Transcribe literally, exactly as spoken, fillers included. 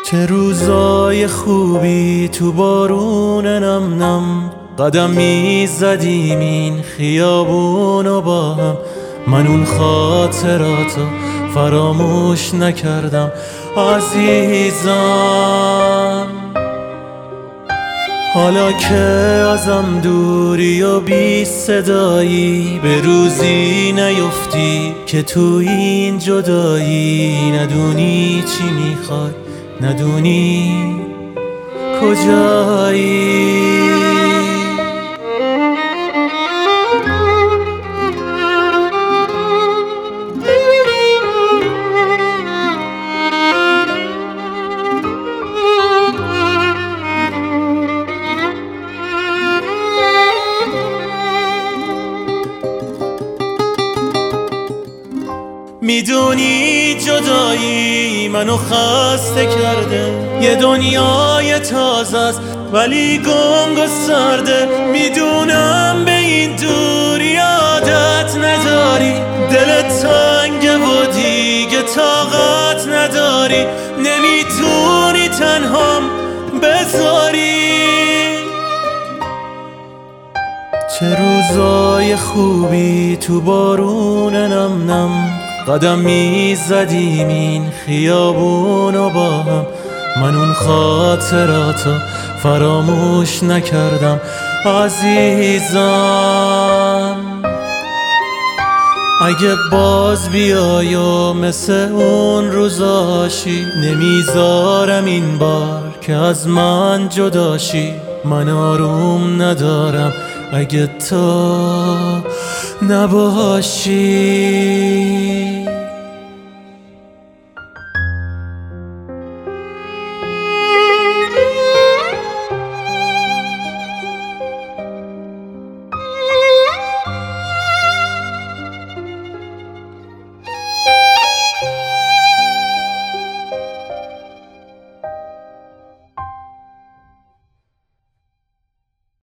چه روزای خوبی تو بارون نم نم قدم میزدیم این خیابونو با هم. من اون خاطراتو فراموش نکردم عزیزم. حالا که ازم دوری و بی صدایی، به روزی نیفتی که تو این جدایی ندونی چی میخوای، ندونی کجایی. میدونی جدایی منو خسته کرده، یه دنیای تازه است ولی گنگ و سرده. میدونم به این دوری عادت نداری، دلت تنگه و دیگه طاقت نداری، نمیتونی تنهام بذاری. چه روزای خوبی تو بارون نم نم قدم میزدیم این خیابونو با هم. من اون خاطراتو فراموش نکردم عزیزم. اگه باز بیای و مثل اون روزاشی، نمیذارم این بار که از من جداشی. من آروم ندارم اگه تو نباشی.